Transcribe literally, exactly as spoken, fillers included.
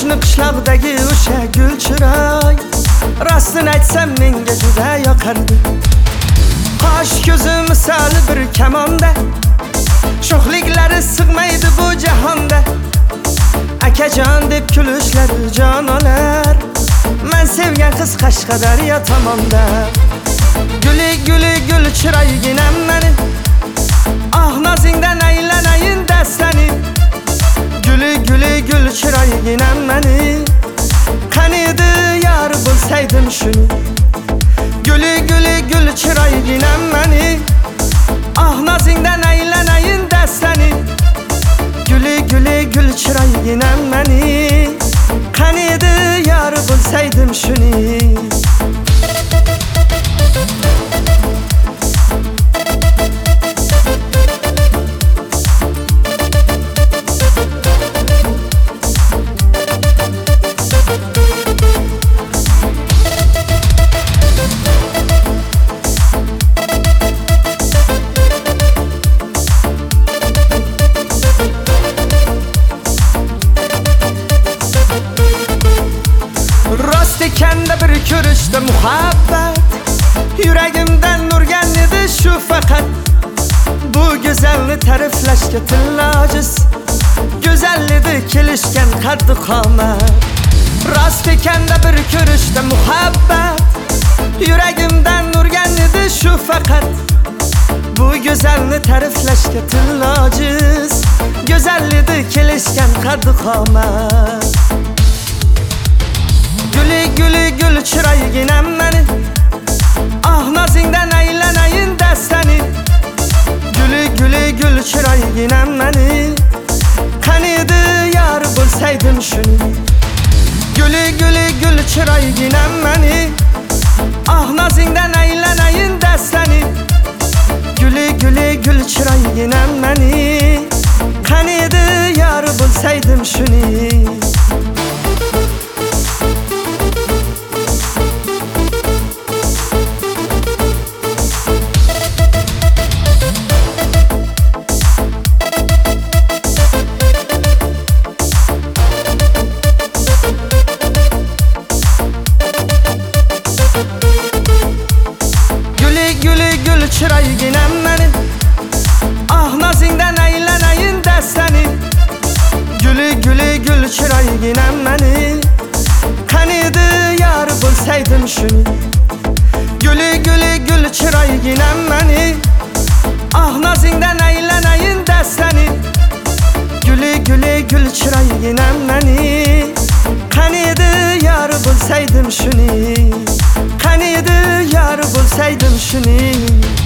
Qo'shni qishloqdagi o'sha gul chiroy rostini aytsam menga juda yoqardi. Qosh ko'zi misoli bir kamonda, sho'xliklari sig'maydi bu jahonda. Akajon deb kulishlari jon olar, men sevgan qiz Qashqadaryo tomonda. Guli guli gul chiroyginam meni, ah nozingdan aylanayin dastani. Guli guli gul chiroyginam meni, qaniydi yor bo'lsaydim shuni. Guli guli gul chiroyginam meni, ah nozingdan aylanayin dastani. Guli guli gul chiroyginam meni, qaniydi yor bo'lsaydim shuni. Kanda bir ko'rishdi muhabbat, yuragimdan urgan edi shu faqat. Bu go'zalni ta'riflashga til ojiz, go'zal edi kelishgan qaddi qomat. Rost ekanda bir ko'rishdi muhabbat, yuragimdan urgan edi shu faqat. Bu go'zalni ta'riflashga til ojiz, go'zal edi kelishgan qaddi qomat. Guli guli gul chiroyginam meni, ah nozingdan aylanayin dastani. Guli guli gul chiroyginam meni, qaniydi yor bo'lsaydim shuni. Guli guli gul chiroyginam meni, ah nozingdan aylanayin dastani. Guli guli gul chiroyginam meni, qaniydi yor bo'lsaydim shuni. Chiroyginam meni, ah nozingdan aylanayin dastani. Guli guli gul chiroyginam meni, qaniydi yor bo'lsaydim shuni. Guli guli gul chiroyginam meni, ah nozingdan aylanayin dastani. Guli guli gul chiroyginam meni, qaniydi yor bo'lsaydim shuni. Qaniydi yor bo'lsaydim shuni.